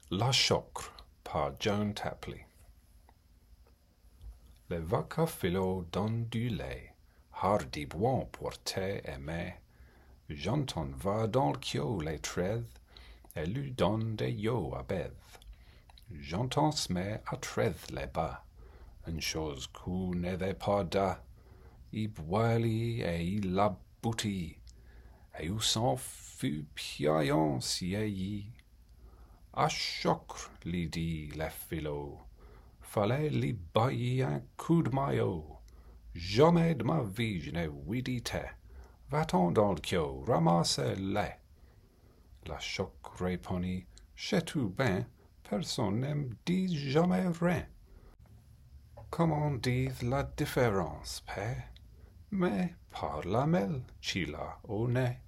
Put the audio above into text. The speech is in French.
La Chocre par Joan Tapley. Les vacafilots donnent du lait, hardi bois pour thé et mets. J'entends va dans le queue les trèves, et lui donne des yo à bève. J'entends se à trève les bas, une chose qu'on n'avait pas da. Il boilit et il l'aboutit, et où s'en fut piaillant si y. À Chocre, lui dit le filot, fallait lui bailler un coup de maillot. Jamais de ma vie je n'ai ouï thé. Va-t'en dans le queue, ramasse-le. La Chocre répondit, sais tout bien, personne ne me dit jamais rien. Comment dire la différence, père? Mais par la mêle, tu l'as au nez.